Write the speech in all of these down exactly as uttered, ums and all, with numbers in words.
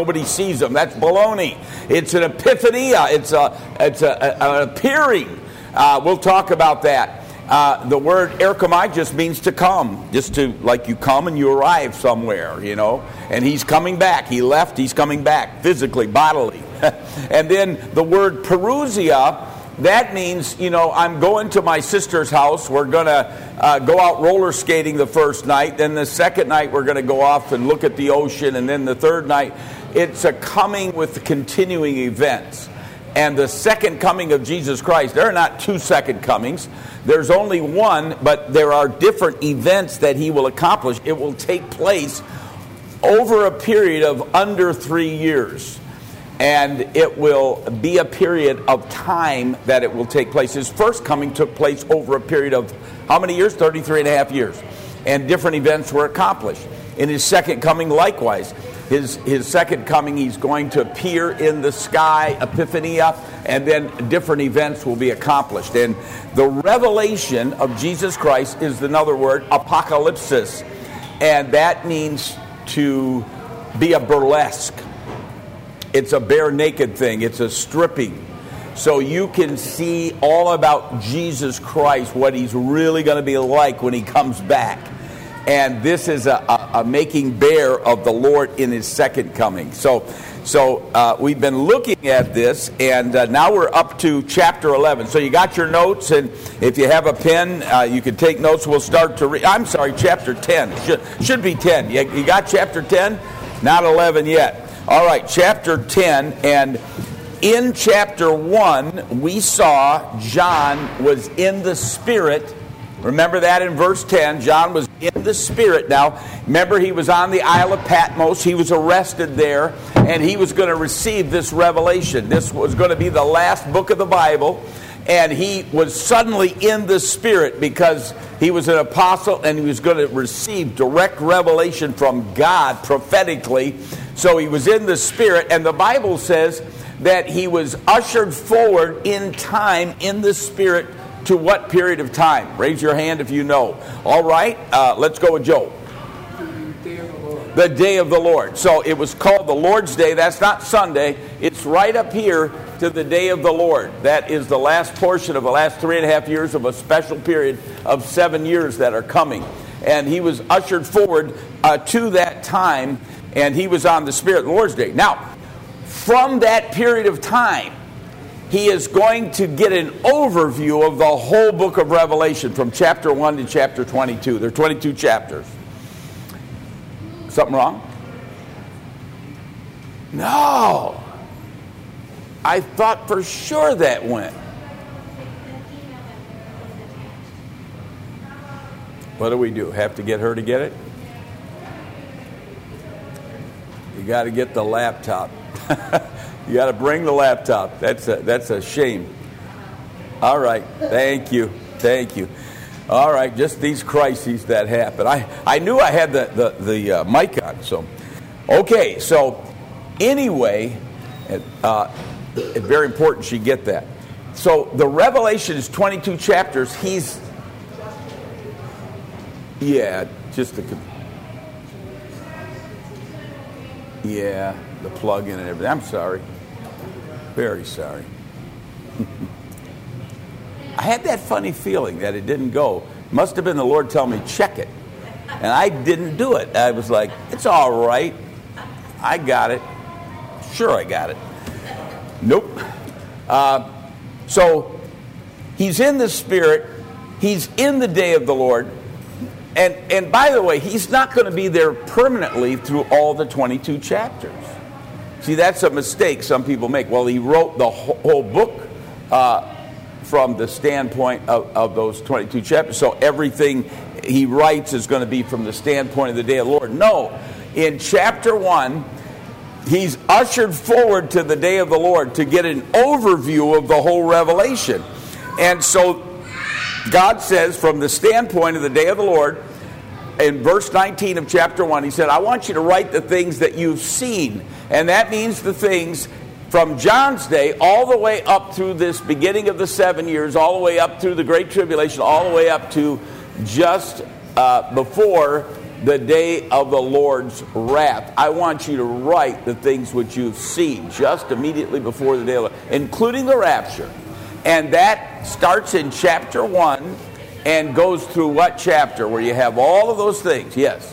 nobody sees him. That's baloney. It's an epiphania. It's a it's a, a, an appearing. Uh, we'll talk about that. Uh, the word erchomai just means to come, just to, like you come and you arrive somewhere, you know. And he's coming back. He left, he's coming back, physically, bodily. And then the word parousia, that means, you know, I'm going to my sister's house. We're going to uh, go out roller skating the first night. Then the second night we're going to go off and look at the ocean. And then the third night, it's a coming with continuing events. And the second coming of Jesus Christ, there are not two second comings. There's only one, but there are different events that he will accomplish. It will take place over a period of under three years. And it will be a period of time that it will take place. His first coming took place over a period of how many years? thirty-three and a half years. And different events were accomplished. In his second coming, likewise. His his second coming, he's going to appear in the sky, epiphania, and then different events will be accomplished. And the revelation of Jesus Christ is another word, apocalypsis. And that means to be a burlesque. It's a bare naked thing. It's a stripping. So you can see all about Jesus Christ, what he's really going to be like when he comes back. And this is a, a, a making bare of the Lord in his second coming. So so uh, we've been looking at this, and uh, now we're up to chapter eleven. So you got your notes, and if you have a pen, uh, you can take notes. We'll start to read. I'm sorry, chapter ten. Should, should be ten. You, you got chapter ten? Not eleven yet. All right, chapter ten. And in chapter one, we saw John was in the Spirit. Remember that in verse ten, John was in the Spirit. Now, remember he was on the Isle of Patmos. He was arrested there, and he was going to receive this revelation. This was going to be the last book of the Bible, and he was suddenly in the Spirit because he was an apostle, and he was going to receive direct revelation from God prophetically. So he was in the Spirit, and the Bible says that he was ushered forward in time in the Spirit. To what period of time? Raise your hand if you know. All right, uh, let's go with Joe. The day of the Lord. The day of the Lord. So it was called the Lord's Day. That's not Sunday. It's right up here to the day of the Lord. That is the last portion of the last three and a half years of a special period of seven years that are coming. And he was ushered forward uh, to that time, and he was on the Spirit of the Lord's Day. Now, from that period of time, he is going to get an overview of the whole book of Revelation from chapter one to chapter twenty-two. There are twenty-two chapters. Something wrong? No. I thought for sure that went. What do we do? Have to get her to get it? You got to get the laptop. You got to bring the laptop. That's a, that's a shame. All right. Thank you. Thank you. All right. Just these crises that happen. I, I knew I had the, the, the uh, mic on. So, okay. So, anyway, uh, it's very important she get that. So, the Revelation is twenty-two chapters. He's, yeah, just the, yeah, the plug-in and everything. I'm sorry. Very sorry. I had that funny feeling that it didn't go. Must have been the Lord telling me, check it. And I didn't do it. I was like, it's all right. I got it. Sure I got it. Nope. Uh, so, he's in the Spirit. He's in the day of the Lord. And, and by the way, he's not going to be there permanently through all the twenty-two chapters. See, that's a mistake some people make. Well, he wrote the whole book uh, from the standpoint of, of those twenty-two chapters. So everything he writes is going to be from the standpoint of the day of the Lord. No. In chapter one, he's ushered forward to the day of the Lord to get an overview of the whole revelation. And so God says, from the standpoint of the day of the Lord, in verse nineteen of chapter one, he said, I want you to write the things that you've seen. And that means the things from John's day all the way up through this beginning of the seven years, all the way up through the Great Tribulation, all the way up to just uh, before the day of the Lord's wrath. I want you to write the things which you've seen just immediately before the day of the Lord, including the rapture. And that starts in chapter one and goes through what chapter? Where you have all of those things. Yes.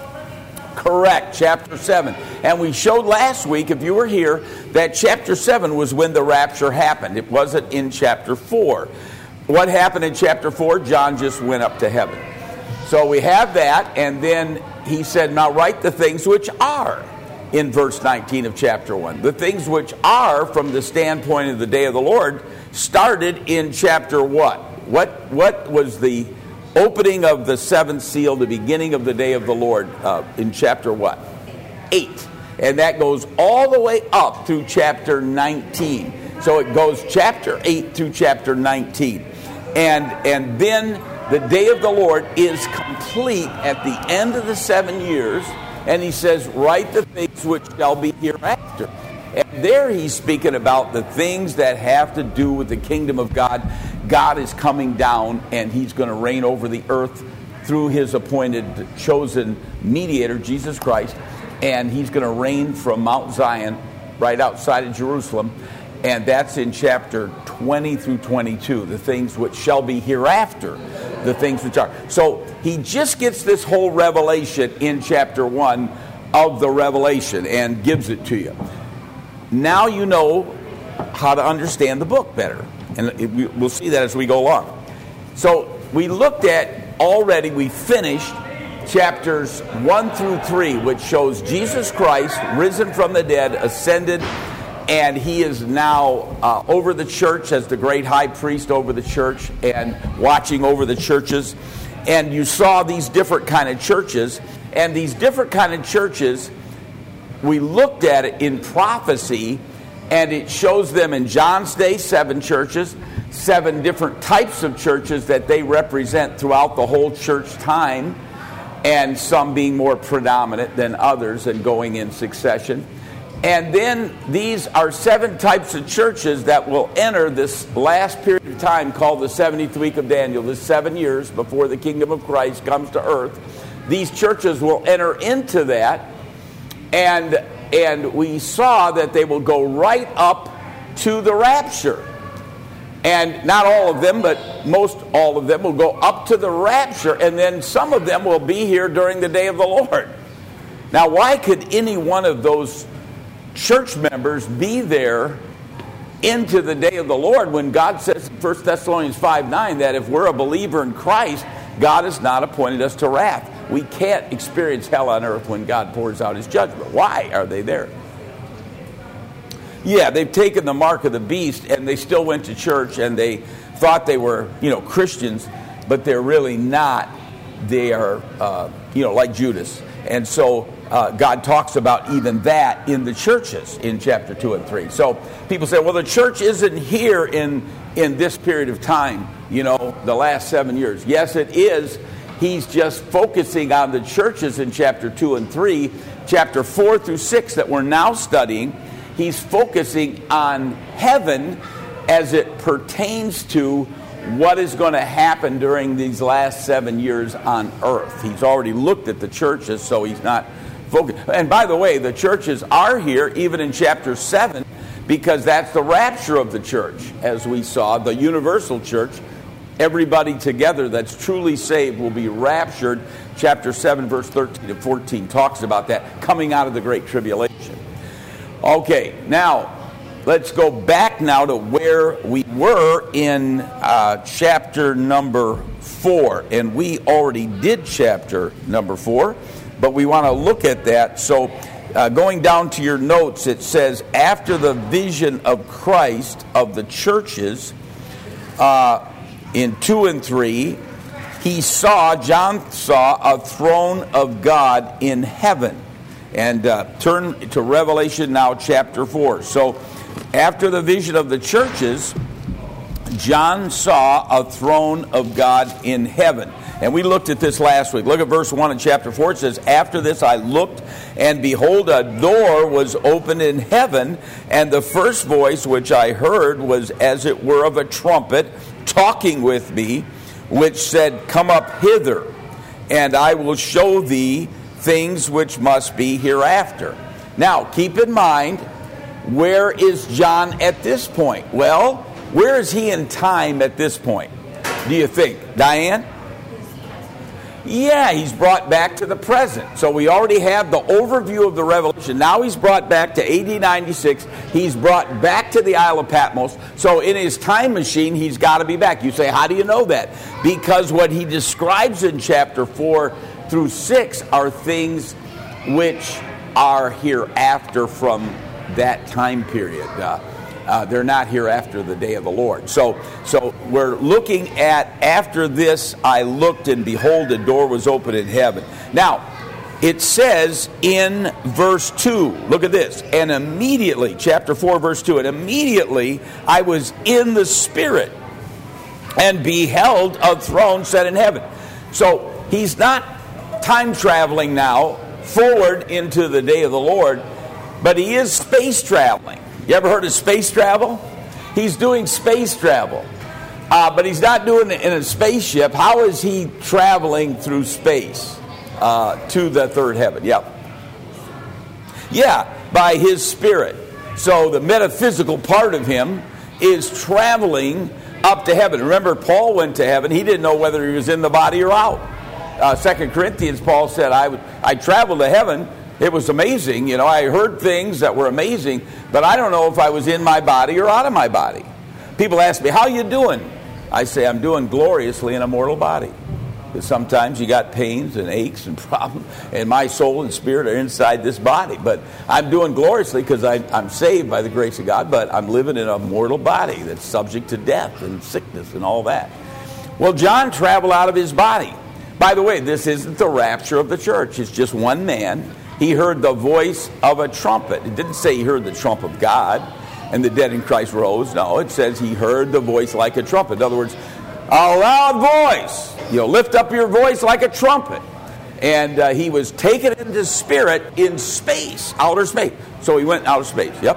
Correct. Chapter seven. And we showed last week, if you were here, that chapter seven was when the rapture happened. It wasn't in chapter four. What happened in chapter four? John just went up to heaven. So we have that, and then he said, now write the things which are in verse nineteen of chapter one. The things which are from the standpoint of the day of the Lord started in chapter what? What, what was the opening of the seventh seal, the beginning of the day of the Lord uh, in chapter what? eight. And that goes all the way up through chapter nineteen. So it goes chapter eight through chapter nineteen. And, and then the day of the Lord is complete at the end of the seven years. And he says, write the things which shall be hereafter. And there he's speaking about the things that have to do with the kingdom of God. God is coming down, and he's going to reign over the earth through his appointed, chosen mediator, Jesus Christ. And he's going to reign from Mount Zion, right outside of Jerusalem. And that's in chapter twenty through twenty-two, the things which shall be hereafter, the things which are. So he just gets this whole revelation in chapter one of the revelation and gives it to you. Now you know how to understand the book better. And we'll see that as we go along. So we looked at already, we finished chapters one through three, which shows Jesus Christ risen from the dead, ascended, and he is now uh, over the church as the great high priest over the church and watching over the churches. And you saw these different kind of churches. And these different kind of churches, we looked at it in prophecy, and it shows them in John's day, seven churches, seven different types of churches that they represent throughout the whole church time, and some being more predominant than others and going in succession. And then these are seven types of churches that will enter this last period of time called the seventieth week of Daniel, the seven years before the kingdom of Christ comes to earth. These churches will enter into that, and, and we saw that they will go right up to the rapture. And not all of them, but most all of them will go up to the rapture, and then some of them will be here during the day of the Lord. Now, why could any one of those church members be there into the day of the Lord when God says in First Thessalonians five nine that if we're a believer in Christ, God has not appointed us to wrath? We can't experience hell on earth when God pours out his judgment. Why are they there? Yeah, they've taken the mark of the beast, and they still went to church, and they thought they were, you know, Christians, but they're really not. They are, uh, you know, like Judas. And so uh, God talks about even that in the churches in chapter two and three. So people say, well, the church isn't here in, in this period of time, you know, the last seven years. Yes, it is. He's just focusing on the churches in chapter two and three. Chapter four through six that we're now studying, he's focusing on heaven as it pertains to what is going to happen during these last seven years on earth. He's already looked at the churches, so he's not focused. And by the way, the churches are here even in chapter seven because that's the rapture of the church, as we saw, the universal church. Everybody together that's truly saved will be raptured. Chapter seven, verse thirteen to fourteen talks about that, coming out of the Great Tribulation. Okay, now let's go back now to where we were in uh, chapter number four. And we already did chapter number four, but we want to look at that. So uh, going down to your notes, it says, after the vision of Christ of the churches, uh, in two and three, he saw, John saw, a throne of God in heaven. And uh, turn to Revelation now, chapter four. So after the vision of the churches, John saw a throne of God in heaven. And we looked at this last week. Look at verse one in chapter four. It says, after this I looked, and behold, a door was opened in heaven, and the first voice which I heard was as it were of a trumpet, talking with me, which said, come up hither. and I will show thee things which must be hereafter. Now, keep in mind, where is John at this point? Well, where is he in time at this point, do you think? Diane? Yeah, he's brought back to the present. So we already have the overview of the Revelation. Now he's brought back to A D ninety-six. He's brought back to the Isle of Patmos. So in his time machine, he's got to be back. You say, how do you know that? Because what he describes in chapter four through six are things which are hereafter from that time period. Uh, Uh, they're not here after the day of the Lord. So, so we're looking at, after this, I looked, and behold, a door was opened in heaven. Now, it says in verse two, look at this, and immediately, chapter four, verse two, and immediately I was in the Spirit, and beheld a throne set in heaven. So, he's not time traveling now, forward into the day of the Lord, but he is space traveling. You ever heard of space travel? He's doing space travel. Uh, but he's not doing it in a spaceship. How is he traveling through space uh, to the third heaven? Yep. Yeah, by his Spirit. So the metaphysical part of him is traveling up to heaven. Remember, Paul went to heaven. He didn't know whether he was in the body or out. Uh, Second Corinthians, Paul said, I, would, I traveled to heaven. It was amazing. You know, I heard things that were amazing, but I don't know if I was in my body or out of my body. People ask me, how you doing? I say, I'm doing gloriously in a mortal body. Because sometimes you got pains and aches and problems, and my soul and spirit are inside this body. But I'm doing gloriously because I'm saved by the grace of God, but I'm living in a mortal body that's subject to death and sickness and all that. Well, John traveled out of his body. By the way, this isn't the rapture of the church. It's just one man. He heard the voice of a trumpet. It didn't say he heard the trump of God and the dead in Christ rose. No, it says he heard the voice like a trumpet. In other words, a loud voice. You know, lift up your voice like a trumpet. And uh, he was taken into spirit in space, outer space. So he went outer space. Yep.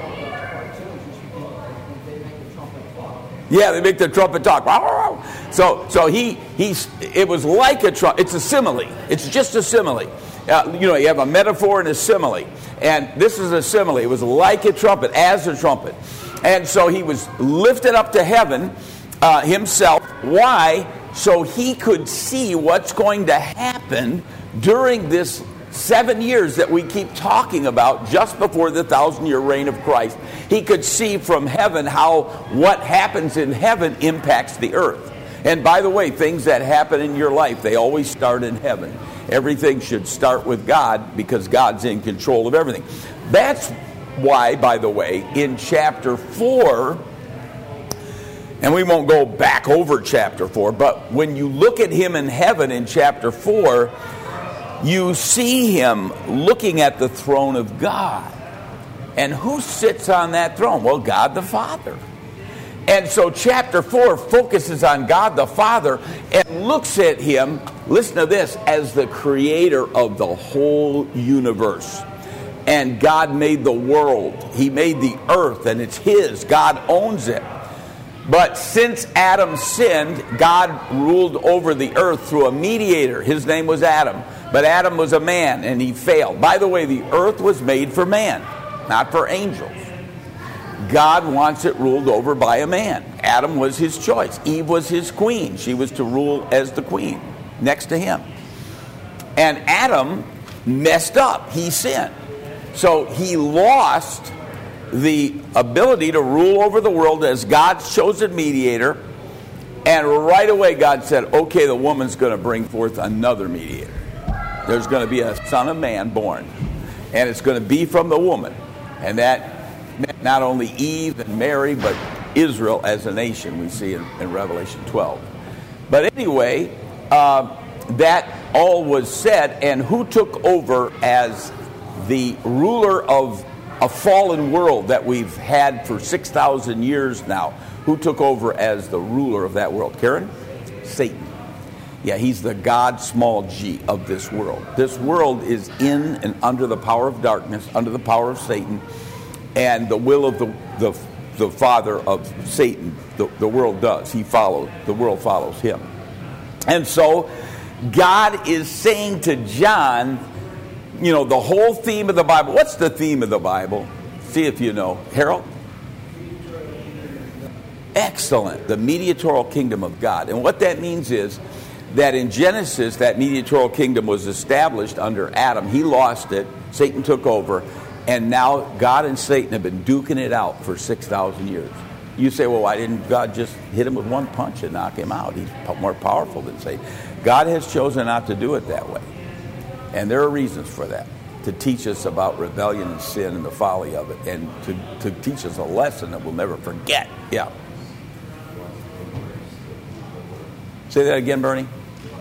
Yeah, they make the trumpet talk. So, so he, he's. It was like a trumpet. It's a simile. It's just a simile. Uh, you know, you have a metaphor and a simile. And this is a simile. It was like a trumpet, as a trumpet. And so he was lifted up to heaven uh, himself. Why? So he could see what's going to happen during this seven years that we keep talking about, just before the thousand-year reign of Christ. He could see from heaven how what happens in heaven impacts the earth. And by the way, things that happen in your life, they always start in heaven. Everything should start with God because God's in control of everything. That's why, by the way, in chapter four, and we won't go back over chapter four, but when you look at him in heaven in chapter four, you see him looking at the throne of God. And who sits on that throne? Well, God the Father. And so chapter four focuses on God the Father and looks at him, listen to this, as the creator of the whole universe. And God made the world. He made the earth, and it's his. God owns it. But since Adam sinned, God ruled over the earth through a mediator. His name was Adam. But Adam was a man, and he failed. By the way, the earth was made for man, not for angels. God wants it ruled over by a man. Adam was his choice. Eve was his queen. She was to rule as the queen next to him. And Adam messed up. He sinned. So he lost the ability to rule over the world as God's chosen mediator. And right away God said, okay, the woman's going to bring forth another mediator. There's going to be a son of man born. And it's going to be from the woman. And that meant not only Eve and Mary, but Israel as a nation, we see in, in Revelation twelve. But anyway, uh, that all was said, and who took over as the ruler of a fallen world that we've had for six thousand years now? Who took over as the ruler of that world? Karen? Satan. Yeah, he's the God, small g, of this world. This world is in and under the power of darkness, under the power of Satan, and the will of the the, the father of Satan, the, the world does. He follows, the world follows him. And so God is saying to John, you know, the whole theme of the Bible. What's the theme of the Bible? See if you know. Harold? Excellent. The mediatorial kingdom of God. And what that means is that in Genesis, that mediatorial kingdom was established under Adam. He lost it. Satan took over. And now God and Satan have been duking it out for six thousand years. You say, well, why didn't God just hit him with one punch and knock him out? He's more powerful than Satan. God has chosen not to do it that way. And there are reasons for that. To teach us about rebellion and sin and the folly of it. And to, to teach us a lesson that we'll never forget. Yeah. Say that again, Bernie.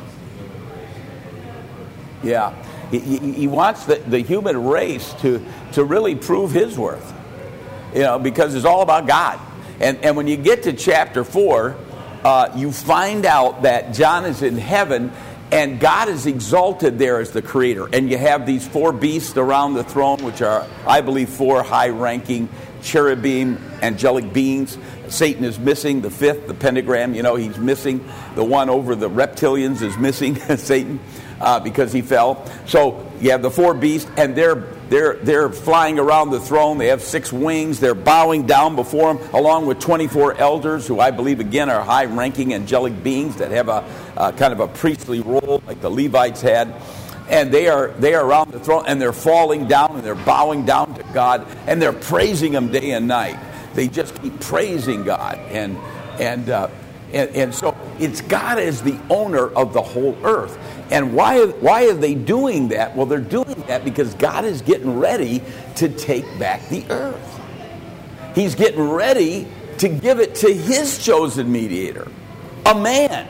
Yeah. He, he, he wants the, the human race to, to really prove his worth. You know, because it's all about God. And, and when you get to chapter four, uh, you find out that John is in heaven and God is exalted there as the creator. And you have these four beasts around the throne, which are, I believe, four high-ranking cherubim, angelic beings. Satan is missing the fifth, the pentagram. You know, he's missing. The one over the reptilians is missing, Satan, uh, because he fell. So you have the four beasts, and they're they're they're flying around the throne. They have six wings. They're bowing down before him, along with twenty-four elders, who I believe, again, are high-ranking angelic beings that have a uh, kind of a priestly role, like the Levites had. And they are they are around the throne, and they're falling down, and they're bowing down to God, and they're praising him day and night. They just keep praising God, and and uh, and, and so it's God as the owner of the whole earth. And why why are they doing that? Well, they're doing that because God is getting ready to take back the earth. He's getting ready to give it to his chosen mediator, a man.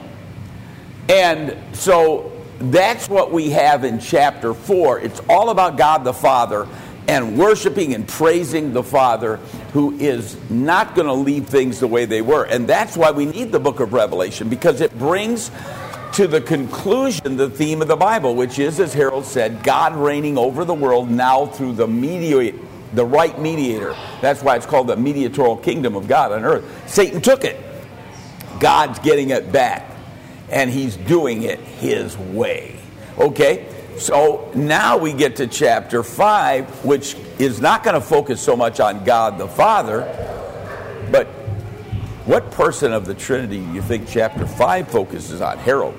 And so that's what we have in chapter four. It's all about God the Father and worshiping and praising the Father, who is not going to leave things the way they were. And that's why we need the book of Revelation, because it brings to the conclusion the theme of the Bible, which is, as Harold said, God reigning over the world now through the mediator, the right mediator. That's why it's called the mediatorial kingdom of God on earth. Satan took it. God's getting it back, and he's doing it his way. Okay? So now we get to chapter five, which is not going to focus so much on God the Father, but what person of the Trinity do you think chapter five focuses on? Harold?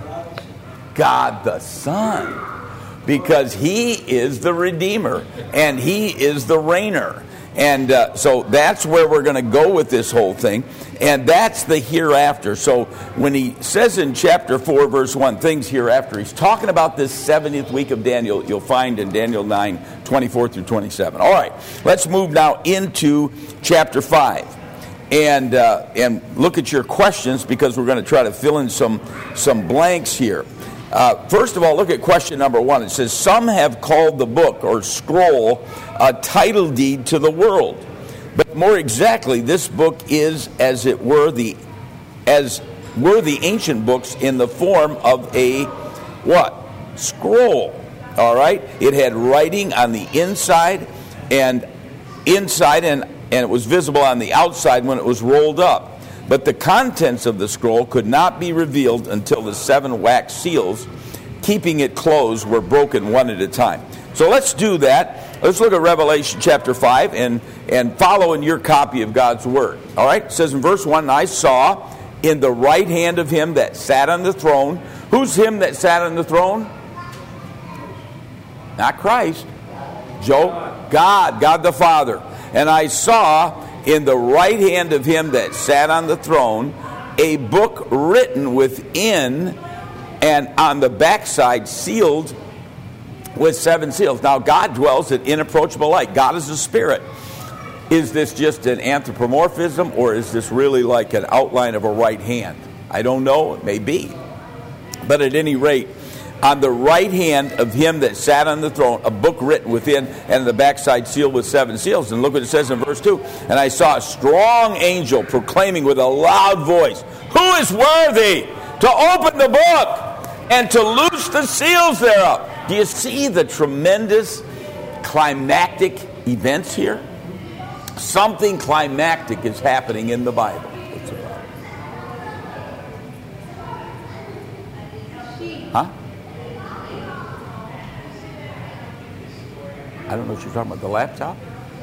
God the Son. Because he is the Redeemer, and he is the Reigner. And uh, so that's where we're going to go with this whole thing. And that's the hereafter. So when he says in chapter four, verse one, things hereafter, he's talking about this seventieth week of Daniel. You'll find in Daniel nine, twenty-four through twenty-seven. All right, let's move now into chapter five. And uh, and look at your questions, because we're going to try to fill in some, some blanks here. Uh, first of all, look at question number one. It says, some have called the book or scroll a title deed to the world. But more exactly, this book is, as it were, the as were the ancient books in the form of a what? Scroll. All right? It had writing on the inside and inside, and, and it was visible on the outside when it was rolled up. But the contents of the scroll could not be revealed until the seven wax seals, keeping it closed, were broken one at a time. So let's do that. Let's look at Revelation chapter five and, and follow in your copy of God's Word. All right? It says in verse one, I saw in the right hand of him that sat on the throne. Who's him that sat on the throne? Not Christ. Joe? God. God the Father. And I saw in the right hand of him that sat on the throne a book written within and on the backside sealed with seven seals. Now, God dwells in inapproachable light. God is a spirit. Is this just an anthropomorphism, or is this really like an outline of a right hand? I don't know. It may be. But at any rate, on the right hand of him that sat on the throne, a book written within and on the backside sealed with seven seals. And look what it says in verse two. And I saw a strong angel proclaiming with a loud voice, who is worthy to open the book and to loose the seals thereof? Do you see the tremendous climactic events here? Something climactic is happening in the Bible. Huh? I don't know what you're talking about. The laptop?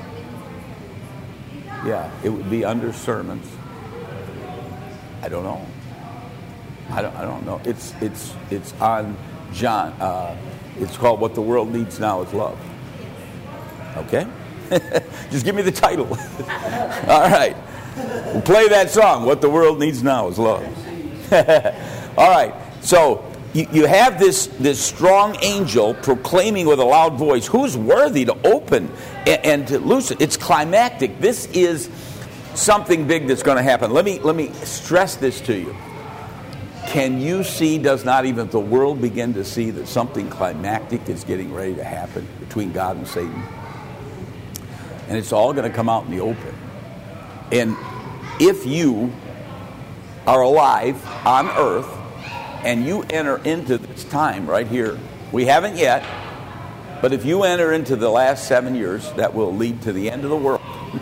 Yeah, it would be under sermons. I don't know. I don't. I don't know. It's it's it's on John. Uh, it's called "What the World Needs Now Is Love." Okay, just give me the title. All right, we'll play that song. "What the World Needs Now Is Love." All right. So you, you have this this strong angel proclaiming with a loud voice, "Who's worthy to open and, and to loose it?" It's climactic. This is something big that's going to happen. Let me let me stress this to you. Can you see, does not even the world begin to see that something climactic is getting ready to happen between God and Satan? And it's all going to come out in the open. And if you are alive on earth and you enter into this time right here, we haven't yet, but if you enter into the last seven years, that will lead to the end of the world.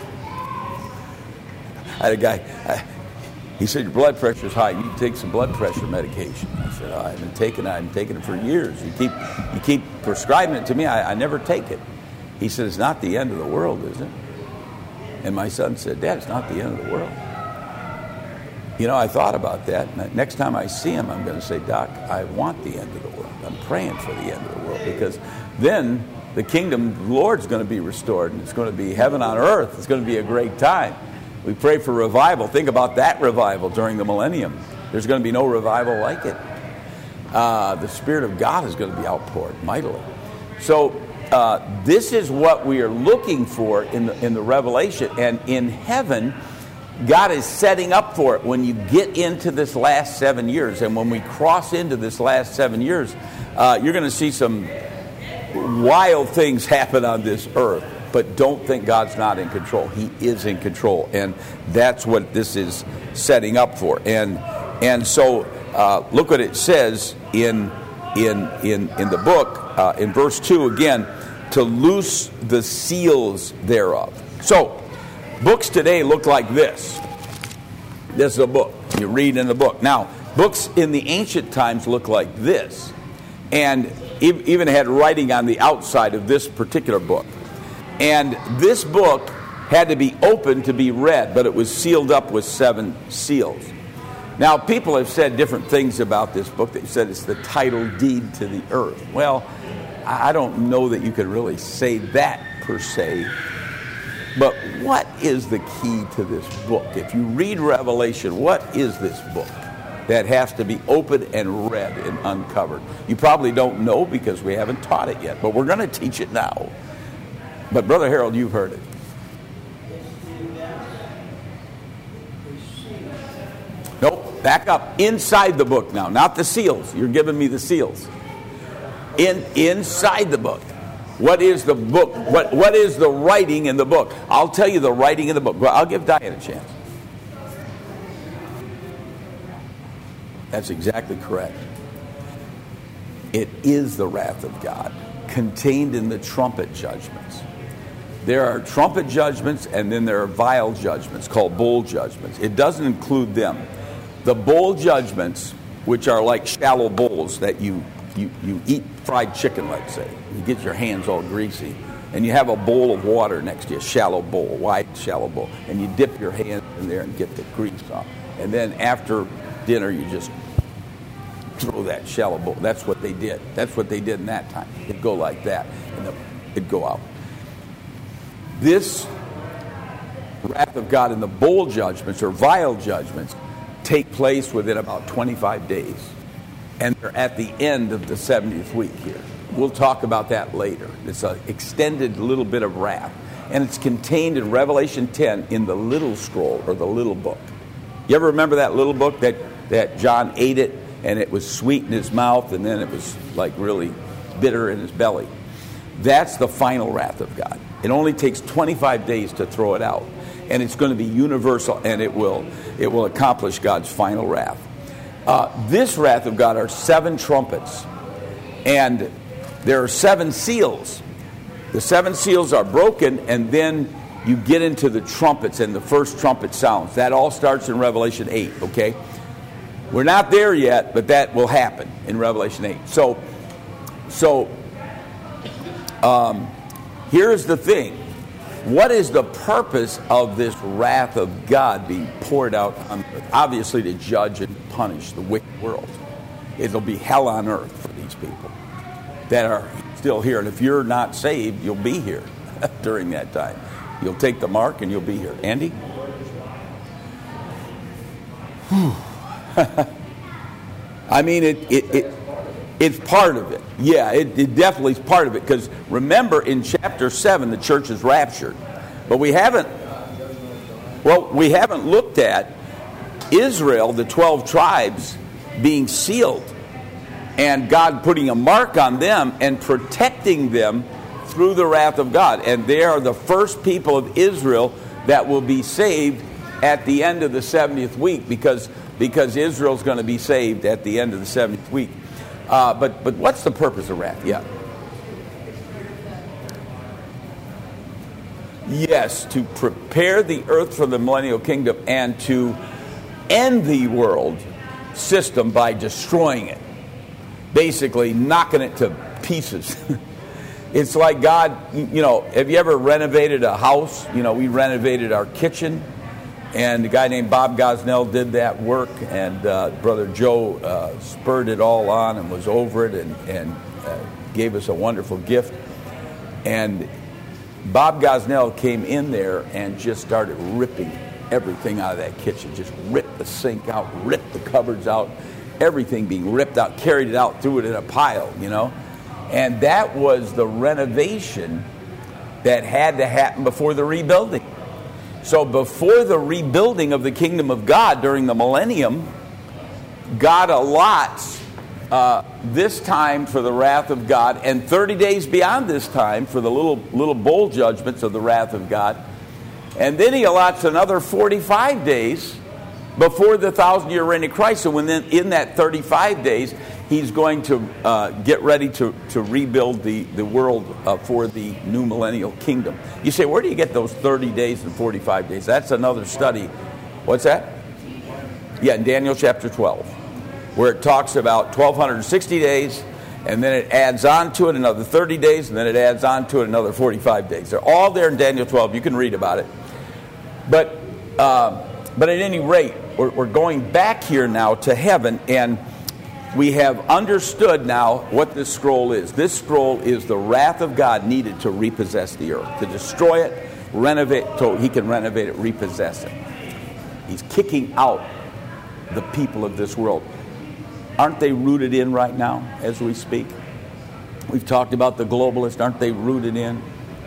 I had a guy, I, he said, "Your blood pressure is high. You need to take some blood pressure medication." I said, oh, "I've been taking it. I've been taking it for years. You keep you keep prescribing it to me. I, I never take it." He said, "It's not the end of the world, is it?" And my son said, "Dad, it's not the end of the world." You know, I thought about that. Next time I see him, I'm going to say, "Doc, I want the end of the world. I'm praying for the end of the world." Because then the kingdom of the Lord's going to be restored, and it's going to be heaven on earth. It's going to be a great time. We pray for revival. Think about that revival during the millennium. There's going to be no revival like it. Uh, the Spirit of God is going to be outpoured mightily. So uh, this is what we are looking for in the, in the Revelation. And in heaven, God is setting up for it when you get into this last seven years. And when we cross into this last seven years, uh, you're going to see some wild things happen on this earth. But don't think God's not in control. He is in control. And that's what this is setting up for. And and so uh, look what it says in in in, in the book, uh, in verse two again, to loose the seals thereof. So books today look like this. This is a book. You read in the book. Now, books in the ancient times look like this. And even had writing on the outside of this particular book. And this book had to be opened to be read, but it was sealed up with seven seals. Now, people have said different things about this book. They've said it's the title deed to the earth. Well, I don't know that you could really say that per se. But what is the key to this book? If you read Revelation, what is this book that has to be opened and read and uncovered? You probably don't know because we haven't taught it yet, but we're going to teach it now. But Brother Harold, you've heard it. Nope, back up. Inside the book now, not the seals. You're giving me the seals. In inside the book. What is the book? What what is the writing in the book? I'll tell you the writing in the book. Well, I'll give Diane a chance. That's exactly correct. It is the wrath of God contained in the trumpet judgments. There are trumpet judgments, and then there are vial judgments called bowl judgments. It doesn't include them. The bowl judgments, which are like shallow bowls that you, you, you eat fried chicken, let's say. You get your hands all greasy, and you have a bowl of water next to you, a shallow bowl, a wide shallow bowl, and you dip your hand in there and get the grease off. And then after dinner, you just throw that shallow bowl. That's what they did. That's what they did in that time. It'd go like that, and it'd go out. This wrath of God in the bowl judgments or vial judgments take place within about twenty-five days. And they're at the end of the seventieth week here. We'll talk about that later. It's an extended little bit of wrath. And it's contained in Revelation ten in the little scroll or the little book. You ever remember that little book that, that John ate it and it was sweet in his mouth and then it was like really bitter in his belly? That's the final wrath of God. It only takes twenty-five days to throw it out. And it's going to be universal, and it will it will accomplish God's final wrath. Uh, this wrath of God are seven trumpets. And there are seven seals. The seven seals are broken, and then you get into the trumpets, and the first trumpet sounds. That all starts in Revelation eight, okay? We're not there yet, but that will happen in Revelation eight. So, so um, here's the thing. What is the purpose of this wrath of God being poured out on earth? Obviously to judge and punish the wicked world. It'll be hell on earth for these people that are still here. And if you're not saved, you'll be here during that time. You'll take the mark and you'll be here. Andy? I mean, it, it, it it's part of it. Yeah, it, it definitely is part of it. Because remember, in chapter seven, the church is raptured. But we haven't, well, we haven't looked at Israel, the twelve tribes, being sealed. And God putting a mark on them and protecting them through the wrath of God. And they are the first people of Israel that will be saved at the end of the seventieth week, because because Israel's going to be saved at the end of the seventieth week. Uh, but but what's the purpose of wrath? Yeah. Yes, to prepare the earth for the millennial kingdom and to end the world system by destroying it. Basically knocking it to pieces. It's like God, you know, have you ever renovated a house? You know, we renovated our kitchen, and a guy named Bob Gosnell did that work, and uh, Brother Joe uh, spurred it all on and was over it and, and uh, gave us a wonderful gift. And Bob Gosnell came in there and just started ripping everything out of that kitchen. Just ripped the sink out, ripped the cupboards out, everything being ripped out, carried it out, threw it in a pile, you know. And that was the renovation that had to happen before the rebuilding. So before the rebuilding of the kingdom of God during the millennium, God allots uh, this time for the wrath of God, and thirty days beyond this time for the little little bowl judgments of the wrath of God. And then he allots another forty-five days before the thousand-year reign of Christ. So when then in that thirty-five days, he's going to uh, get ready to, to rebuild the, the world uh, for the new millennial kingdom. You say, where do you get those thirty days and forty-five days? That's another study. What's that? Yeah, in Daniel chapter twelve, where it talks about twelve sixty days, and then it adds on to it another thirty days, and then it adds on to it another forty-five days. They're all there in Daniel twelve. You can read about it. But uh, but at any rate, we're, we're going back here now to heaven, and we have understood now what this scroll is. This scroll is the wrath of God needed to repossess the earth, to destroy it, renovate, so he can renovate it, repossess it. He's kicking out the people of this world. Aren't they rooted in right now as we speak? We've talked about the globalists. Aren't they rooted in?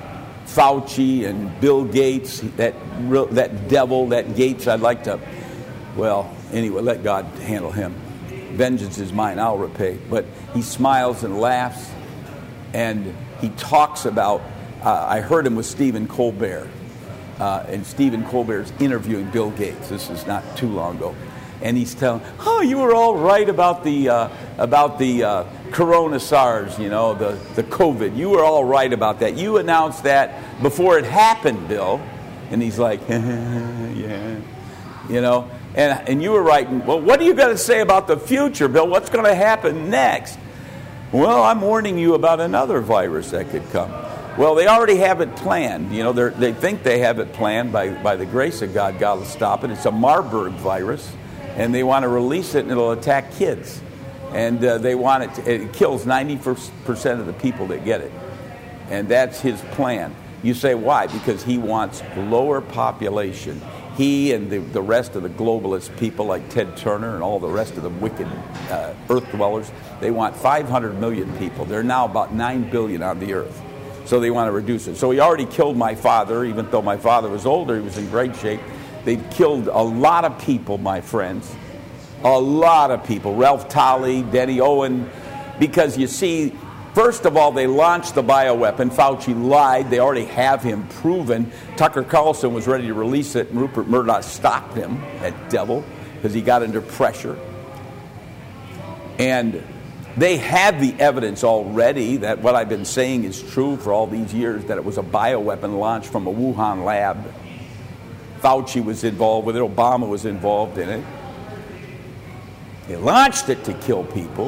Fauci and Bill Gates, that that devil, that Gates, I'd like to, well, anyway, let God handle him. Vengeance is mine, I'll repay. But he smiles and laughs, and he talks about, uh, I heard him with Stephen Colbert, uh, and Stephen Colbert's interviewing Bill Gates. This is not too long ago. And he's telling, oh, you were all right about the uh, about the uh, Corona SARS, you know, the, the COVID. You were all right about that. You announced that before it happened, Bill. And he's like, yeah, you know. And and you were right. Well, what are you going to say about the future, Bill? What's going to happen next? Well, I'm warning you about another virus that could come. Well, they already have it planned. You know, they they think they have it planned by, by the grace of God. God will stop it. It's a Marburg virus. And they want to release it, and it'll attack kids. And uh, they want it to, it kills ninety percent of the people that get it. And that's his plan. You say, why? Because he wants lower population. He and the, the rest of the globalist people like Ted Turner and all the rest of the wicked uh, earth dwellers, they want five hundred million people. They're now about nine billion on the earth. So they want to reduce it. So he already killed my father, even though my father was older, he was in great shape. They've killed a lot of people, my friends. A lot of people. Ralph Tolley, Denny Owen. Because you see, first of all, they launched the bioweapon. Fauci lied. They already have him proven. Tucker Carlson was ready to release it, and Rupert Murdoch stopped him, that devil, because he got under pressure. And they have the evidence already that what I've been saying is true for all these years, that it was a bioweapon launched from a Wuhan lab. Fauci was involved with it. Obama was involved in it. They launched it to kill people.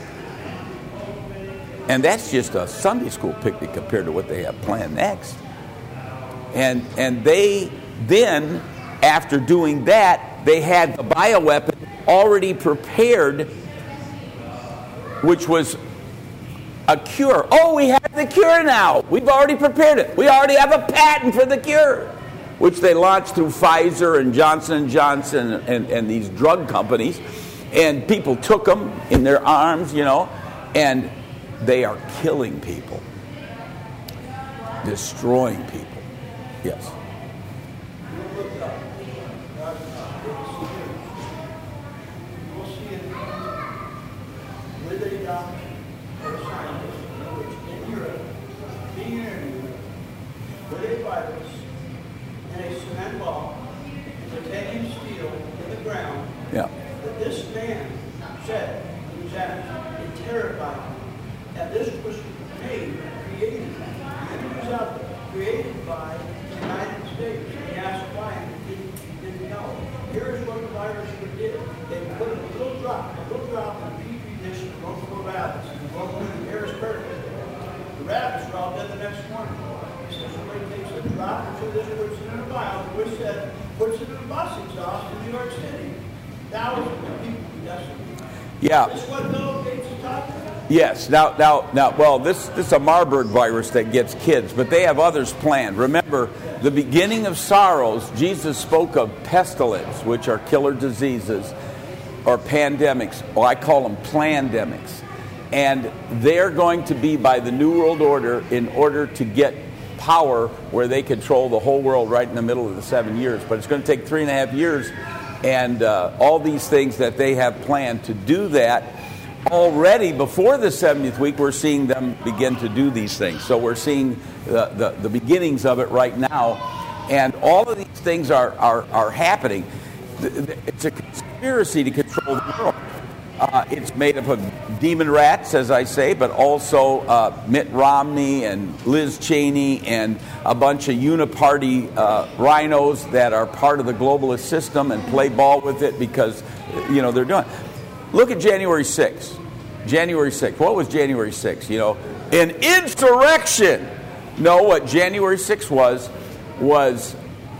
And that's just a Sunday school picnic compared to what they have planned next. And and they then, after doing that, they had the bioweapon already prepared, which was a cure. Oh, we have the cure now. We've already prepared it. We already have a patent for the cure, which they launched through Pfizer and Johnson and Johnson and, and these drug companies. And people took them in their arms, you know, and they are killing people, destroying people. Yes. Yeah. But this man said he was asked and terrified that this was made, created, and it was out there, created by the United States. And he asked why, and he didn't, he didn't know. Here's what the virus did. They put a little drop, a little drop in a petri dish of local rabbits, and the local Harris perfect. The rabbits were all dead the next morning. He said somebody takes a drop or two of this, puts it in a vial, which said, puts it in a bus exhaust in New York City. Thousands of people deaths. Yeah. Is this what Bill Gates is talking about? Yes. Now, now, now. Well, this, this is a Marburg virus that gets kids, but they have others planned. Remember, the beginning of sorrows, Jesus spoke of pestilence, which are killer diseases, or pandemics. Well, I call them plandemics. And they're going to be by the New World Order in order to get power where they control the whole world right in the middle of the seven years. But it's going to take three and a half years. And uh, all these things that they have planned to do that, already before the seventieth week, we're seeing them begin to do these things. So we're seeing the, the, the beginnings of it right now. And all of these things are, are, are happening. It's a conspiracy to control the world. Uh, it's made up of demon rats, as I say, but also uh, Mitt Romney and Liz Cheney and a bunch of uniparty uh, rhinos that are part of the globalist system and play ball with it because, you know, they're doing it. Look at January sixth. January sixth. What was January sixth? You know, an insurrection. No, what January sixth was, was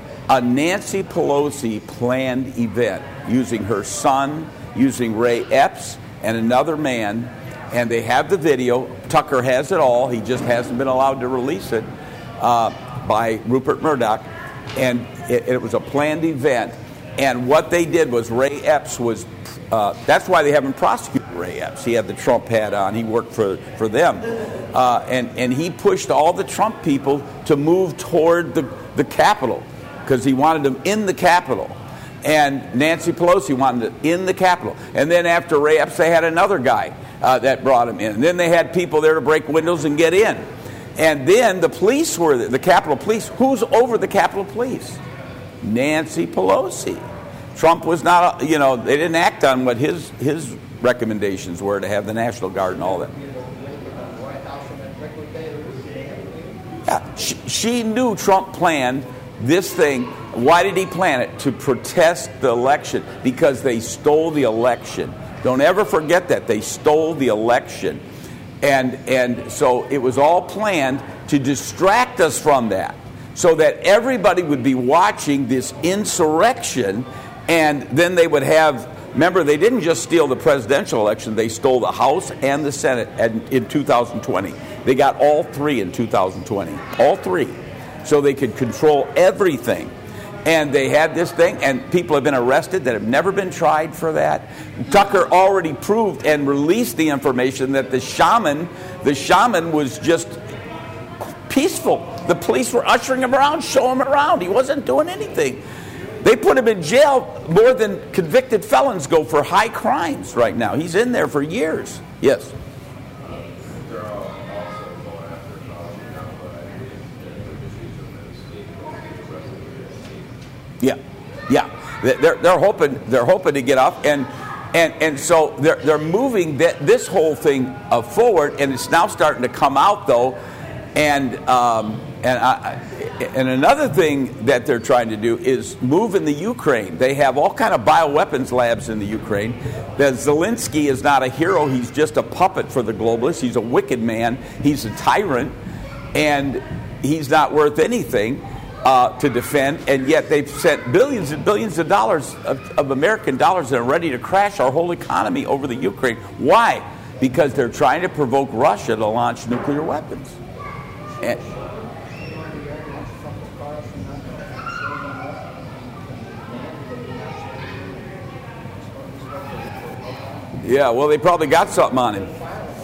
a Nancy Pelosi planned event using her son, using Ray Epps and another man, and they have the video. Tucker has it all. He just hasn't been allowed to release it uh, by Rupert Murdoch. And it, it was a planned event. And what they did was Ray Epps was, uh, that's why they haven't prosecuted Ray Epps. He had the Trump hat on. He worked for, for them. Uh, and, and he pushed all the Trump people to move toward the, the Capitol because he wanted them in the Capitol. And Nancy Pelosi wanted it in the Capitol. And then after Ray Epps, they had another guy uh, that brought him in. And then they had people there to break windows and get in. And then the police were there, the Capitol Police. Who's over the Capitol Police? Nancy Pelosi. Trump was not, you know, they didn't act on what his his recommendations were to have the National Guard and all that. Yeah, she, she knew Trump planned this thing. Why did he plan it? To protest the election, because they stole the election. Don't ever forget that. They stole the election. And and so it was all planned to distract us from that, so that everybody would be watching this insurrection, and then they would have, remember, they didn't just steal the presidential election, they stole the House and the Senate in two thousand twenty. They got all three in two thousand twenty. All three. So they could control everything. And they had this thing, and people have been arrested that have never been tried for that. Tucker already proved and released the information that the shaman, the shaman was just peaceful. The police were ushering him around, showing him around. He wasn't doing anything. They put him in jail more than convicted felons go for high crimes right now. He's in there for years. Yes. Yeah, yeah. They're they're hoping they're hoping to get off, and and and so they're they're moving that this whole thing uh, forward, and it's now starting to come out though, and um, and I, and another thing that they're trying to do is move in the Ukraine. They have all kind of bioweapons labs in the Ukraine. That Zelensky is not a hero. He's just a puppet for the globalists. He's a wicked man. He's a tyrant. And he's not worth anything uh, to defend. And yet they've sent billions and billions of dollars of, of American dollars that are ready to crash our whole economy over the Ukraine. Why? Because they're trying to provoke Russia to launch nuclear weapons. And, yeah, well, they probably got something on him.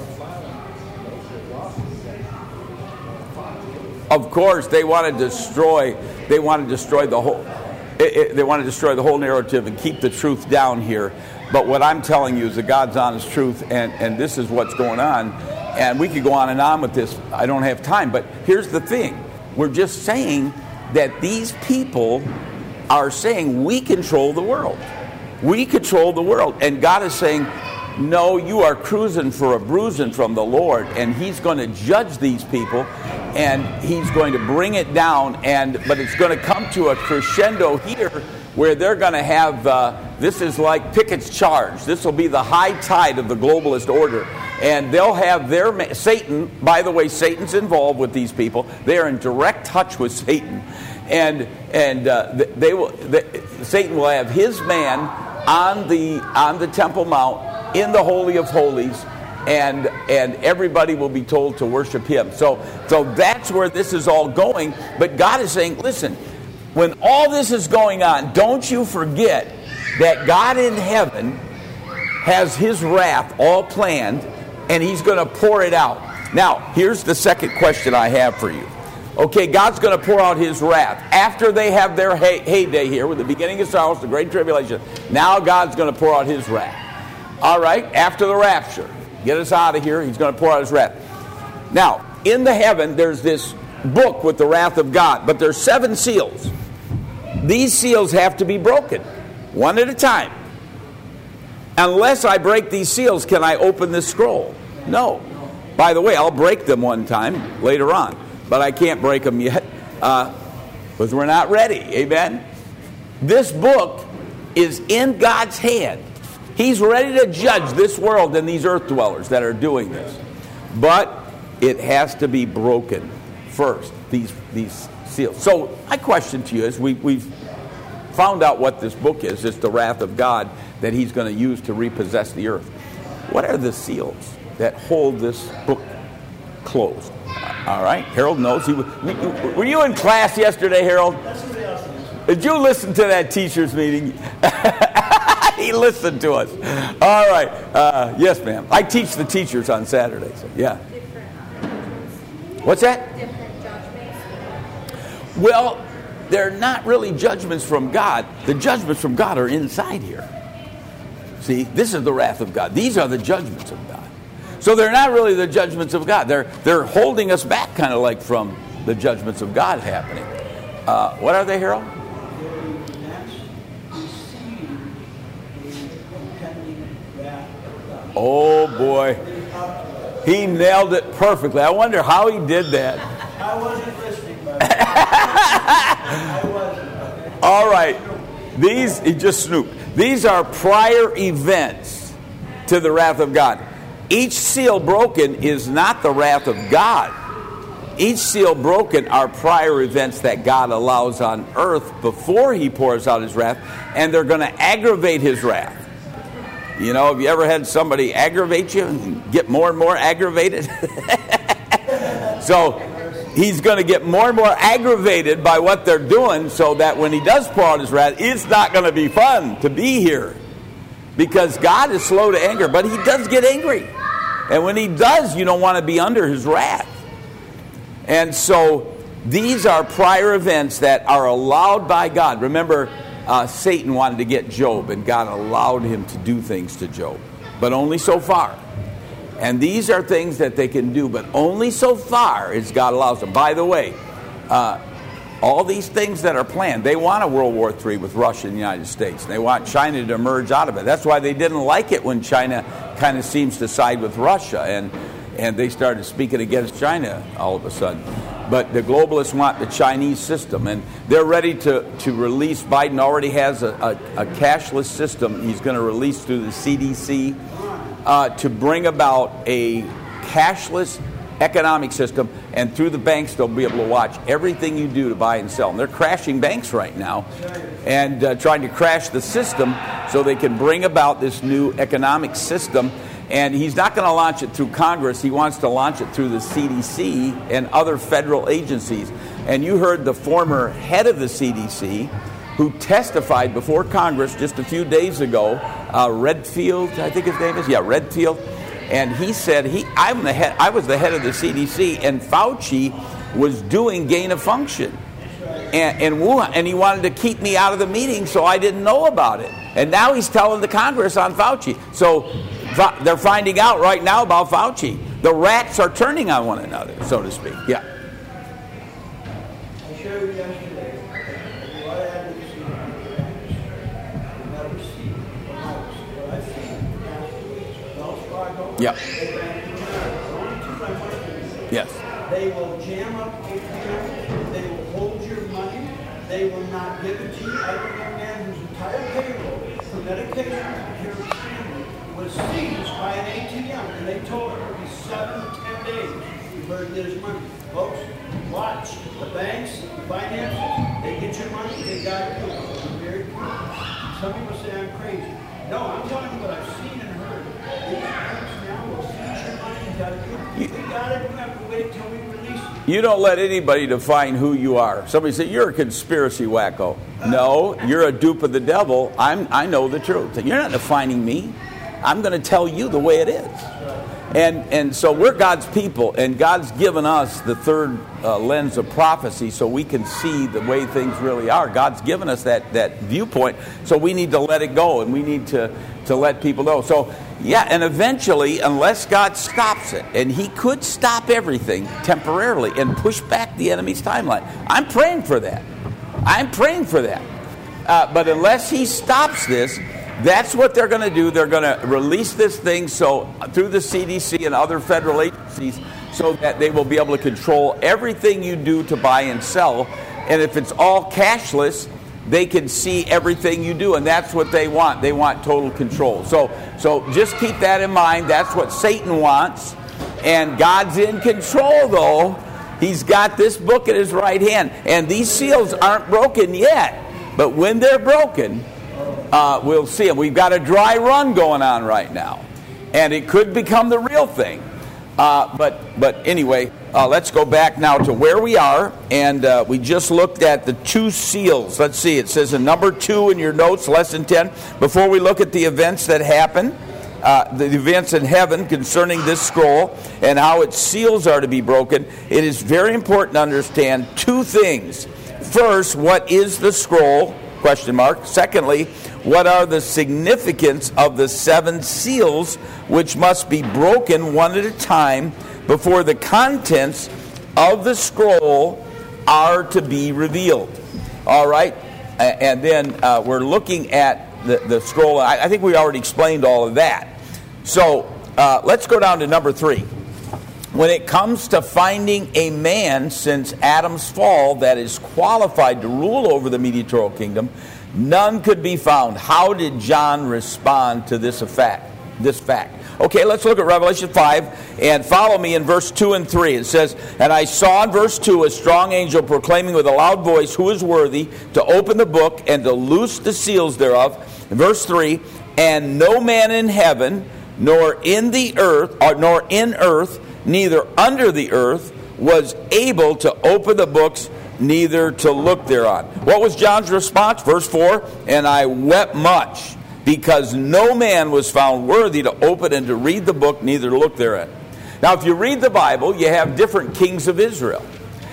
Of course, they want to destroy. They want to destroy the whole. It, it, they want to destroy the whole narrative and keep the truth down here. But what I'm telling you is the God's honest truth, and, and this is what's going on. And we could go on and on with this. I don't have time. But here's the thing: we're just saying that these people are saying we control the world. We control the world, and God is saying, no, you are cruising for a bruising from the Lord, and He's going to judge these people, and He's going to bring it down, and but it's going to come to a crescendo here where they're going to have, uh, this is like Pickett's charge. This will be the high tide of the globalist order, and they'll have their, Satan, by the way, Satan's involved with these people. They are in direct touch with Satan, and and uh, they will, they, Satan will have his man on the on the Temple Mount, in the Holy of Holies, and and everybody will be told to worship Him. So, so that's where this is all going. But God is saying, listen, when all this is going on, don't you forget that God in heaven has His wrath all planned, and He's going to pour it out. Now, here's the second question I have for you. Okay, God's going to pour out His wrath after they have their hey, heyday here with the beginning of sorrows, the great tribulation. Now God's going to pour out His wrath. All right, after the rapture, get us out of here. He's going to pour out His wrath. Now, in the heaven, there's this book with the wrath of God, but there's seven seals. These seals have to be broken, one at a time. Unless I break these seals, can I open this scroll? No. By the way, I'll break them one time later on, but I can't break them yet uh, because we're not ready. Amen? This book is in God's hand. He's ready to judge this world and these earth dwellers that are doing this. But it has to be broken first, these these seals. So my question to you is, we, we've found out what this book is. It's the wrath of God that He's going to use to repossess the earth. What are the seals that hold this book closed? All right, Harold knows. He, were you in class yesterday, Harold? Did you listen to that teacher's meeting? He listened to us. All right. Uh, yes, ma'am. I teach the teachers on Saturdays. So yeah. What's that? Different judgments. Well, they're not really judgments from God. The judgments from God are inside here. See, this is the wrath of God. These are the judgments of God. So they're not really the judgments of God. They're they're holding us back, kind of like from the judgments of God happening. Uh, what are they, Harold? Oh, boy. He nailed it perfectly. I wonder how he did that. I wasn't listening, but I wasn't. All right. These, he just snooped. These are prior events to the wrath of God. Each seal broken is not the wrath of God. Each seal broken are prior events that God allows on earth before He pours out His wrath, and they're going to aggravate His wrath. You know, have you ever had somebody aggravate you and get more and more aggravated? So He's going to get more and more aggravated by what they're doing, so that when He does pour out His wrath, it's not going to be fun to be here. Because God is slow to anger, but He does get angry. And when He does, you don't want to be under His wrath. And so these are prior events that are allowed by God. Remember, Uh, Satan wanted to get Job, and God allowed him to do things to Job, but only so far. And these are things that they can do, but only so far as God allows them. By the way, uh, all these things that are planned, they want a World War Three with Russia and the United States. They want China to emerge out of it. That's why they didn't like it when China kind of seems to side with Russia, and and they started speaking against China all of a sudden. but the globalists want the Chinese system, and they're ready to, to release. Biden already has a, a, a cashless system he's going to release through the C D C uh, to bring about a cashless economic system, and through the banks they'll be able to watch everything you do to buy and sell. And they're crashing banks right now and uh, trying to crash the system so they can bring about this new economic system. And he's not going to launch it through Congress. He wants to launch it through the C D C and other federal agencies. And you heard the former head of the C D C who testified before Congress just a few days ago, uh, Redfield, I think his name is, yeah, Redfield. And he said, he, I'm the head, I was the head of the C D C, and Fauci was doing gain of function. And, and, Wuhan, and he wanted to keep me out of the meeting, so I didn't know about it. And now he's telling the Congress on Fauci. So they're finding out right now about Fauci. The rats are turning on one another, so to speak. Yeah. I showed you yesterday what I had to see on the never see the house. What I've seen Wells Fargo. Yeah. They ran two only two banks. Yes. They will jam up A T Ms. They will hold your money. They will not give it to you. I know a man whose entire payroll for medication and care of his family was seized by an A T M, and they told her it would be seven to ten days before he get his money. Folks, watch. The banks, the finances, they get your money, they got it. I'm very clear. Some people say I'm crazy. No, I'm telling you what I've seen and heard. These banks now will seize your money and got it. We got it. We have to wait till we release it. You don't let anybody define who you are. Somebody say, you're a conspiracy wacko. No, you're a dupe of the devil. I'm, I know the truth. You're not defining me. I'm going to tell you the way it is. And and so we're God's people, and God's given us the third uh, lens of prophecy so we can see the way things really are. God's given us that, that viewpoint, so we need to let it go, and we need to, to let people know. So, yeah, and eventually, unless God stops it, and he could stop everything temporarily and push back the enemy's timeline. I'm praying for that. I'm praying for that. Uh, but unless he stops this, that's what they're going to do. They're going to release this thing so through the C D C and other federal agencies so that they will be able to control everything you do to buy and sell. And if it's all cashless, they can see everything you do, and that's what they want. They want total control. So, so just keep that in mind. That's what Satan wants. And God's in control, though. He's got this book in his right hand. And these seals aren't broken yet. But when they're broken, Uh, we'll see them. We've got a dry run going on right now, and it could become the real thing. Uh, but but anyway, uh, let's go back now to where we are, and uh, we just looked at the two seals. Let's see. It says in number two in your notes, lesson ten. Before we look at the events that happen, uh, the events in heaven concerning this scroll and how its seals are to be broken, it is very important to understand two things. First, what is the scroll? Question mark. Secondly, what are the significance of the seven seals which must be broken one at a time before the contents of the scroll are to be revealed? All right. And then uh, we're looking at the, the scroll. I, I think we already explained all of that. So uh, let's go down to number three. When it comes to finding a man since Adam's fall that is qualified to rule over the mediatorial kingdom, none could be found. How did John respond to this fact? This fact. Okay, let's look at Revelation five and follow me in verse two and three. It says, "And I saw in verse two a strong angel proclaiming with a loud voice, who is worthy to open the book and to loose the seals thereof." In verse three, "And no man in heaven, nor in the earth, or nor in earth, neither under the earth, was able to open the books, neither to look thereon." What was John's response? Verse four, "And I wept much, because no man was found worthy to open and to read the book, neither to look therein." Now, if you read the Bible, you have different kings of Israel.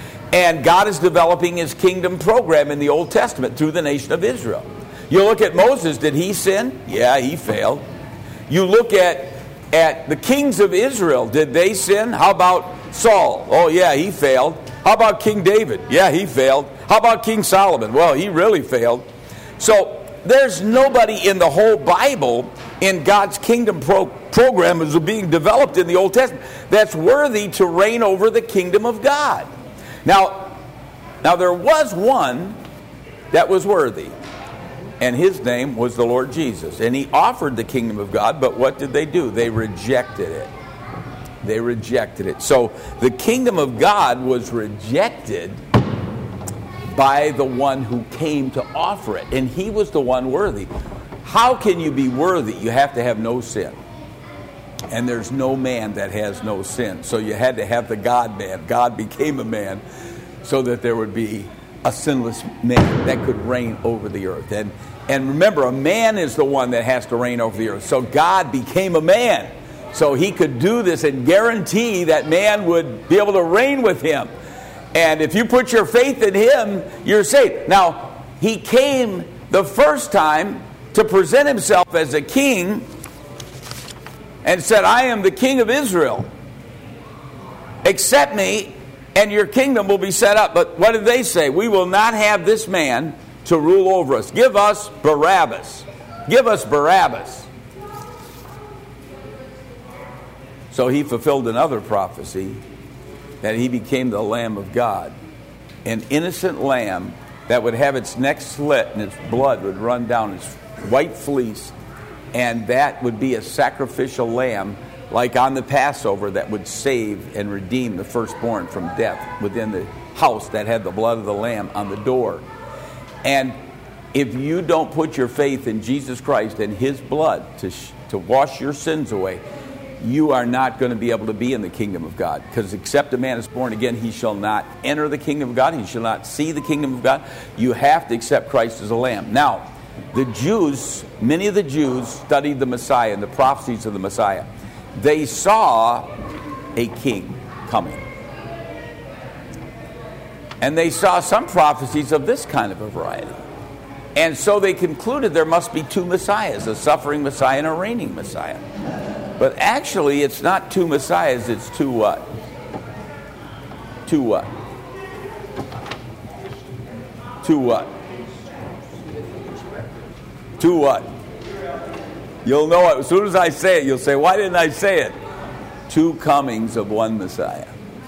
And God is developing his kingdom program in the Old Testament through the nation of Israel. You look at Moses, did he sin? Yeah, he failed. You look at At the kings of Israel, did they sin? How about Saul? Oh, yeah, he failed. How about King David? Yeah, he failed. How about King Solomon? Well, he really failed. So there's nobody in the whole Bible in God's kingdom pro- program as being developed in the Old Testament that's worthy to reign over the kingdom of God. Now, now there was one that was worthy, and his name was the Lord Jesus. And he offered the kingdom of God, but what did they do? They rejected it. They rejected it. So the kingdom of God was rejected by the one who came to offer it, and he was the one worthy. How can you be worthy? You have to have no sin. And there's no man that has no sin. So you had to have the God-man. God became a man so that there would be a sinless man that could reign over the earth. And, and remember, a man is the one that has to reign over the earth. So God became a man so he could do this and guarantee that man would be able to reign with him. And if you put your faith in him, you're saved. Now, he came the first time to present himself as a king and said, I am the king of Israel. Accept me, and your kingdom will be set up. But what did they say? We will not have this man to rule over us. Give us Barabbas. Give us Barabbas. So he fulfilled another prophecy that he became the Lamb of God. An innocent lamb that would have its neck slit and its blood would run down its white fleece. And that would be a sacrificial lamb, like on the Passover, that would save and redeem the firstborn from death within the house that had the blood of the lamb on the door. And if you don't put your faith in Jesus Christ and his blood to, sh- to wash your sins away, you are not going to be able to be in the kingdom of God. Because except a man is born again, he shall not enter the kingdom of God. He shall not see the kingdom of God. You have to accept Christ as a lamb. Now, the Jews, many of the Jews studied the Messiah and the prophecies of the Messiah. They saw a king coming. And they saw some prophecies of this kind of a variety. And so they concluded there must be two Messiahs, a suffering Messiah and a reigning Messiah. But actually, it's not two Messiahs, it's two what? Two what? Two what? Two what? You'll know it. As soon as I say it, you'll say, why didn't I say it? Two comings of one Messiah.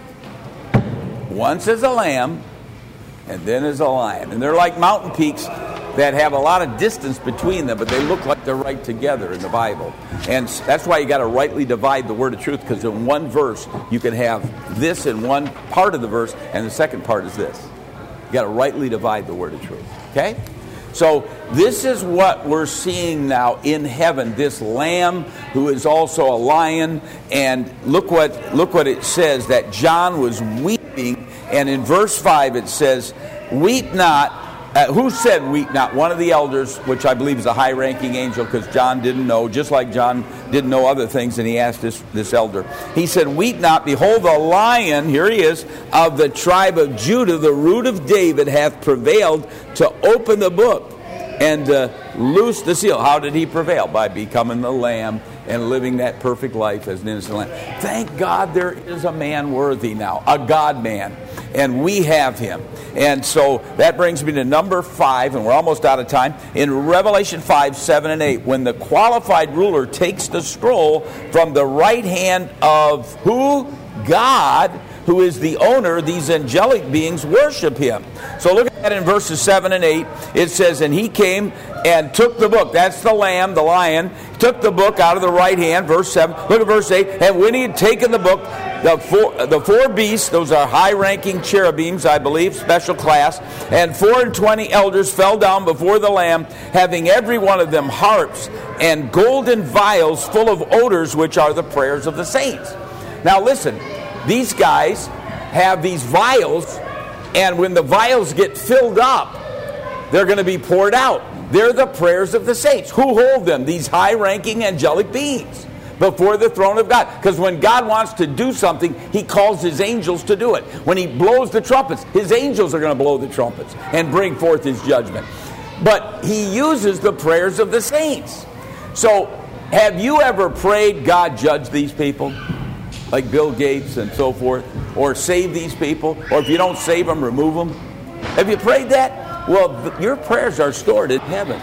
Once as a lamb, and then as a lion. And they're like mountain peaks that have a lot of distance between them, but they look like they're right together in the Bible. And that's why you got to rightly divide the word of truth, because in one verse, you can have this in one part of the verse, and the second part is this. You got to rightly divide the word of truth. Okay? So this is what we're seeing now in heaven, this lamb who is also a lion. And look what look what it says, that John was weeping. And in verse five it says, weep not. Uh, who said weep not? One of the elders, which I believe is a high-ranking angel, because John didn't know, just like John didn't know other things, and he asked this, this elder. He said, weep not, behold, the lion, here he is, of the tribe of Judah, the root of David, hath prevailed to open the book and uh, loose the seal. How did he prevail? By becoming the lamb and living that perfect life as an innocent lamb. Thank God there is a man worthy now, a God-man, and we have him. And so that brings me to number five, and we're almost out of time. In Revelation five, seven, and eight, when the qualified ruler takes the scroll from the right hand of who? God, who is the owner, these angelic beings worship him. So look at it in verses seven and eight. It says, and he came and took the book. That's the lamb, the lion. Took the book out of the right hand, verse seven. Look at verse eight. And when he had taken the book, the four, the four beasts, those are high-ranking cherubims, I believe, special class, and four and twenty elders fell down before the Lamb, having every one of them harps and golden vials full of odors, which are the prayers of the saints. Now listen, these guys have these vials, and when the vials get filled up, they're going to be poured out. They're the prayers of the saints. Who hold them? These high-ranking angelic beings before the throne of God. Because when God wants to do something, he calls his angels to do it. When he blows the trumpets, his angels are going to blow the trumpets and bring forth his judgment. But he uses the prayers of the saints. So, have you ever prayed, God judge these people? Like Bill Gates and so forth? Or save these people? Or if you don't save them, remove them? Have you prayed that? Well, th- your prayers are stored in heaven.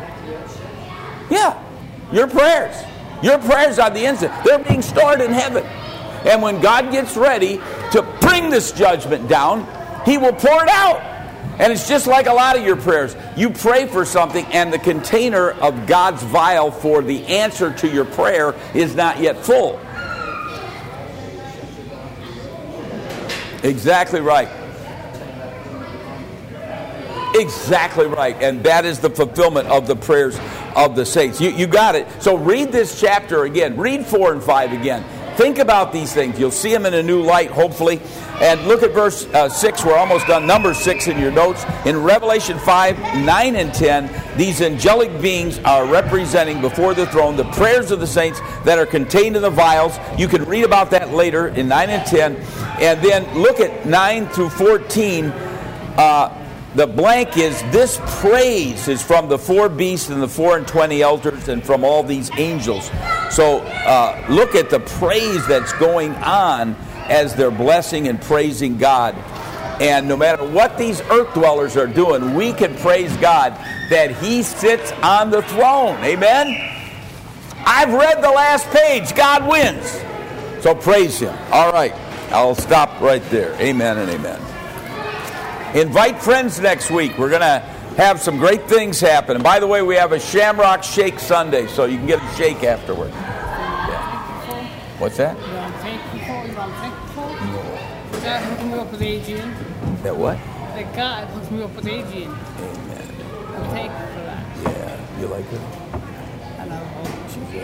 Yeah, your prayers. Your prayers are the instant. They're being stored in heaven. And when God gets ready to bring this judgment down, He will pour it out. And it's just like a lot of your prayers. You pray for something, and the container of God's vial for the answer to your prayer is not yet full. Exactly right. Exactly right. And that is the fulfillment of the prayers of the saints. You, you got it. So read this chapter again. Read four and five again. Think about these things. You'll see them in a new light, hopefully. And look at verse uh, six. We're almost done. Number six in your notes. In Revelation five, nine, and ten, these angelic beings are representing before the throne the prayers of the saints that are contained in the vials. You can read about that later in nine and ten. And then look at nine through fourteen. Uh, the blank is, this praise is from the four beasts and the four and twenty elders and from all these angels. So uh, look at the praise that's going on as they're blessing and praising God. And no matter what these earth dwellers are doing, we can praise God that He sits on the throne. Amen? I've read the last page. God wins. So praise Him. All right. I'll stop right there. Amen and amen. Invite friends next week. We're going to have some great things happen. And by the way, we have a Shamrock Shake Sunday, so you can get a shake afterward. Yeah. What's that? You want to thank people? You want to thank people? No. God hooked me up with Adrian. That what? That God hooked me up with Adrian. Amen. I'm thankful for that. Yeah. You like her? I love her. She's